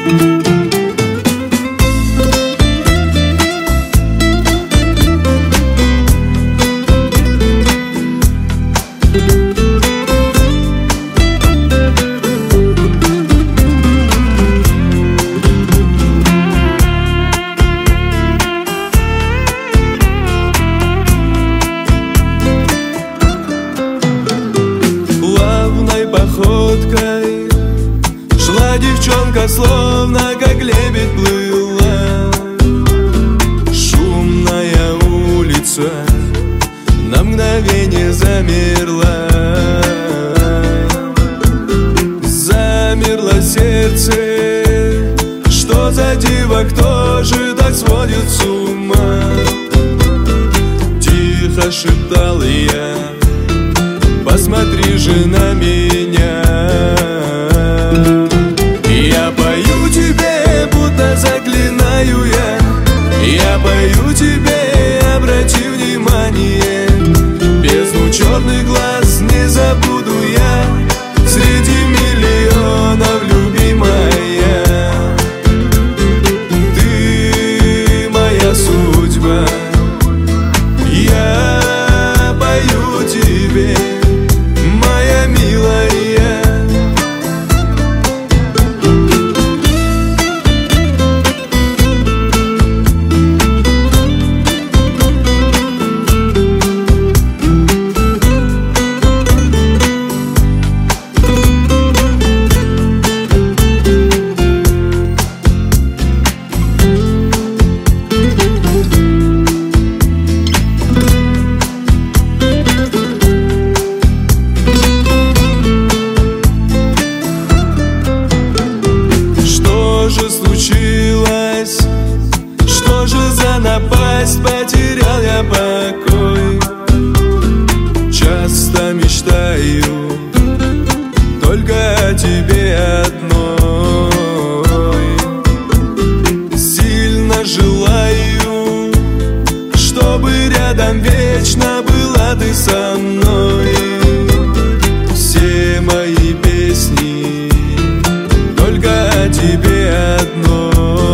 Походкой шла девчонка, словно как лебедь плыла. Шумная улица на мгновение замерла. Замерло сердце, что за диво, кто же так сводит с ума? Тихо шептал я: посмотри же на меня. Я пою тебе, будто заклинаю я. Я пою тебе, обрати внимание. Бездну черных глаз не забуду я. Среди миллионов любимая. Ты моя судьба. Я пою тебе, моя милая. Что же за напасть, потерял я покой? Часто мечтаю только о тебе одной. Сильно желаю, чтобы рядом вечно была ты со мной. Все мои песни только о тебе одной.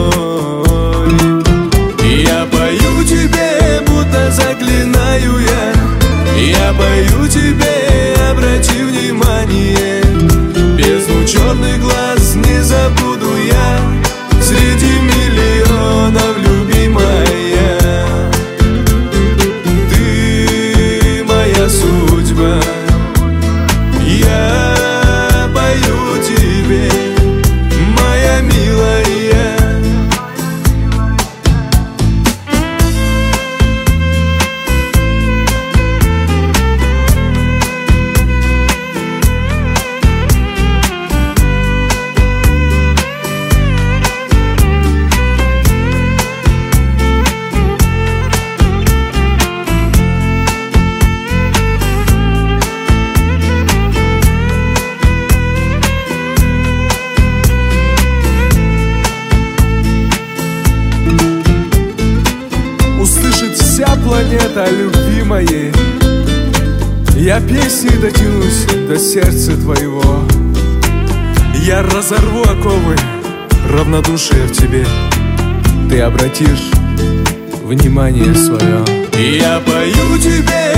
Я пою тебе, будто заклинаю я. Я пою тебе, обрати внимание. Бездну черных глаз не забуду я. Среди миллионов любимая. Ты моя судьба. Я пою тебе, моя милая. Вся планета любви моей. Я песней дотянусь до сердца твоего. Я разорву оковы равнодушия в тебе. Ты обратишь внимание свое. Я пою тебе,